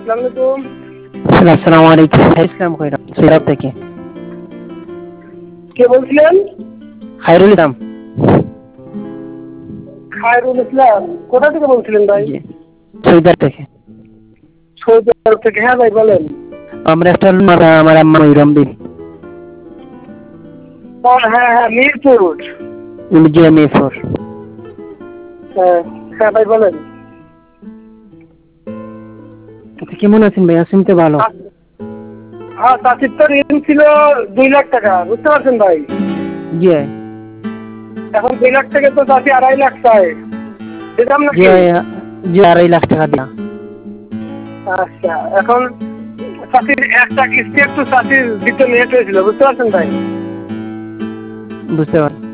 আসসালামু আলাইকুম। আসসালামু আলাইকুম। ইসলাম কইরা সৈরাত থেকে। কে বলছিলেন? খায়রুল ইসলাম। খায়রুল ইসলাম। কোথা থেকে বলছিলেন ভাই? জি। সৈদার থেকে। সৌদি আরব থেকে। হ্যাঁ ভাই বলেন। আমরা একটা আমার আম্মা ময়ূরম বিবি। ও হ্যাঁ হ্যাঁ, মিরপুর। জি মিরপুর। হ্যাঁ হ্যাঁ ভাই বলেন। আচ্ছা কেমন আছেন ভাই? আছেন তো ভালো। হ্যাঁ, চাচির তো ঋণ ছিল 2 লাখ টাকা, বুঝতে পারছেন ভাই? জি এখন 2 লাখ থেকে তো চাচি 2.5 লাখ চায়, দিতাম জি নাকি? জি 2.5 লাখ টাকা দিয়া। আচ্ছা, এখন চাচির একটা কিস্তি একটু চাচির দিতে লেট হয়েছিল, বুঝতে পারছেন ভাই? বুঝতে পারছি।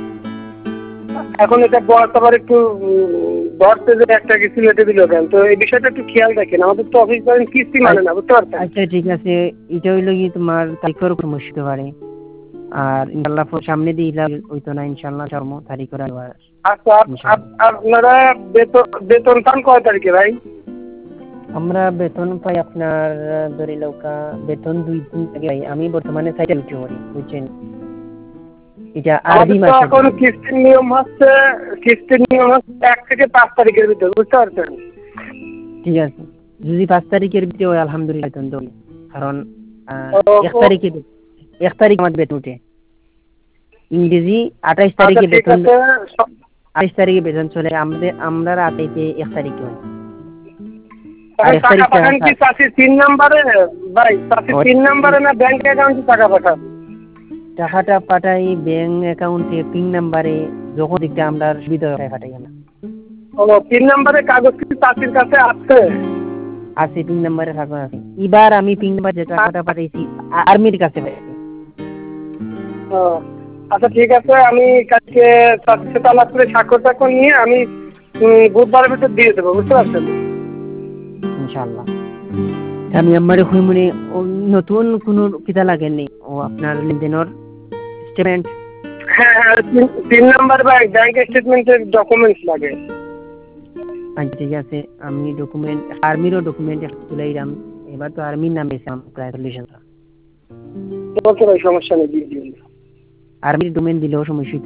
এখন এটা বয়স আবার একটু ধরতে যে একটা কিস্তি লেটে দিল কেন, তো এই বিষয়টা একটু খেয়াল রাখেন। আমাদের তো অফিস ধরেন কিস্তি মানে না, বুঝতে পারছেন? আচ্ছা ঠিক আছে, এটা হইলো কি তোমার তারিখের সমস্যা হতে পারে। আর ইনশাল্লাহ সামনে দিয়ে হইতো না, ইনশাল্লাহ চর্ম তারিখ করে আচ্ছা, আপনারা বেতন পান কয় তারিখে ভাই? আমরা বেতন পাই আপনার ধরে লৌকা বেতন 2 দিন আগে পাই। আমি বর্তমানে সাইটে ডিউটি করি, বুঝছেন? এটা আরবি আমাদের তো মাসে এখন কিস্তির নিয়ম হচ্ছে 1 থেকে 5 তারিখের ভিতরে, বুঝতে পারছেন? ঠিক আছে, যদি 5 তারিখের ভিতরে হয় আলহামদুলিল্লাহ বেতন দেবো। কারণ ও, 1 তারিখে 1 তারিখ আমার বেতন উঠে। ইংরেজি 28 আচ্ছা তারিখে ঠিক বেতন, আছে। 28 তারিখে বেতন চলে। আমরা রাতেতে 1 তারিখে হয়। আর তবে 1 টাকা তারিখটা পাঠান কি চাষির 3 নম্বরে? ভাই চাষির 3 নম্বরে না ব্যাংক অ্যাকাউন্টে টাকা পাঠান? টাকাটা পাঠাই ব্যাংক অ্যাকাউন্টে পিন নাম্বারে, যখন দিকটা আমরা সুবিধা হয় পাঠাই না। ও, 3 নম্বরে কাগজ কি চাষির কাছে আছে? আছে, পিন নাম্বারে থাকা আছে। এবার আমি পিন নাম্বার যে টাকাটা পাঠাইছি আর্মির কাছে পাঠাইছি। ও, আচ্ছা ঠিক আছে, আমি কালকে চাষির সাথে আলাপ করে স্বাক্ষর নিয়ে আমি বুধবারের ভিতর দিয়ে দেবো, বুঝতে পারছেন? ইনশাআল্লাহ। আমি আমার মনে নতুন কোনো কিতা লাগেনি, ও আপনার লেনদেনের স্টেটমেন্ট। হ্যাঁ হ্যাঁ, 3 নম্বর ব্যাংক স্টেটমেন্টের ডকুমেন্টস লাগে। আচ্ছা ঠিক আছে, আমি ডকুমেন্ট আর্মিরও ডকুমেন্ট একটা তুলে দিলাম। এবার তো আর্মির নাম বেশি আমার প্রায় সলিউশনটা। ওকে ভাই, সমস্যা নেই, দিয়ে দিন। আর্মির ডকুমেন্ট দিলেও সমস্যা